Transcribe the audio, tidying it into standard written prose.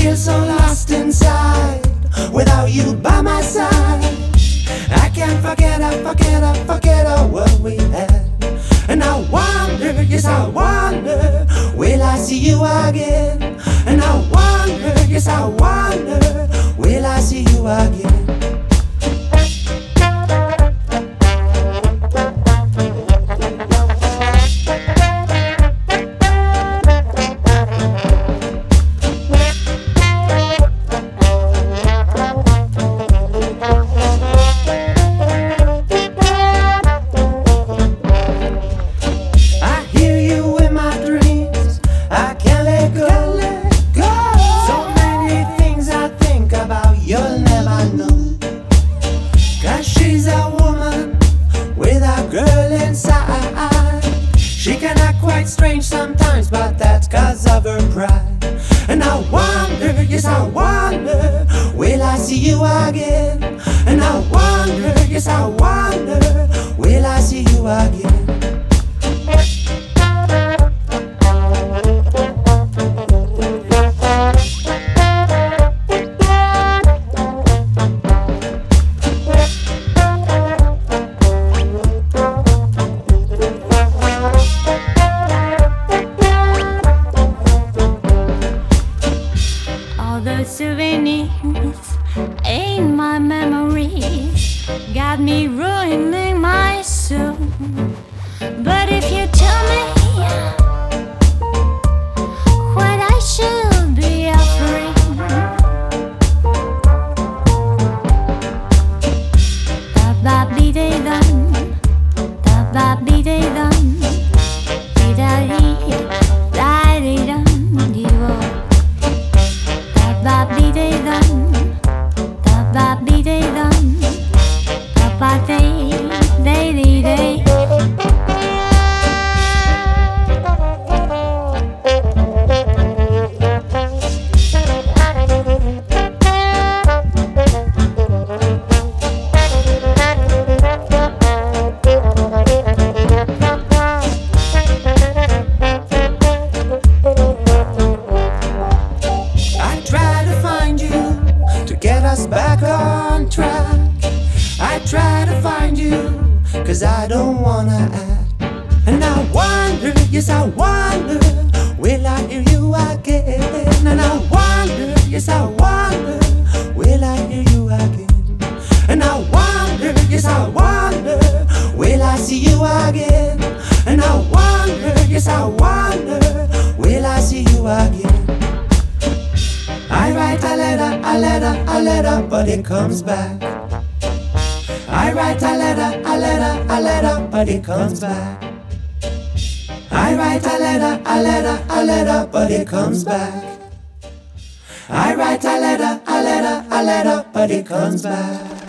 feel so lost inside without you by my side. I can't forget what we had. And I wonder, yes I wonder, will I see you again? And I wonder, yes I wonder, will I see you again? You'll never know, 'cause she's a woman with a girl inside. She can act quite strange sometimes, but that's 'cause of her pride. And I wonder, yes I wonder, will I see you again? And I wonder, yes I wonder, will I see you again? The souvenirs in my memories got me ruining my soul. But if you tell me what I should be offering, da-ba-be-de-dum, da-ba-be-de-dum, di-da-dee-da-dee-dum, dee-wo. Da-ba-be-de-dum, da-ba-be-de-dum, da-ba-de-de-de-de. Get us back on track. I try to find you, 'cause I don't wanna act. And I wonder, yes I wonder, will I hear you again? And I wonder, yes I wonder, will I hear you again? And I wonder, yes I wonder, will I see you again? And I wonder, yes I wonder, will I see you again? I write a letter, but it comes back. I write a letter, but it comes back. I write a letter, but it comes back. I write a letter, but it comes back.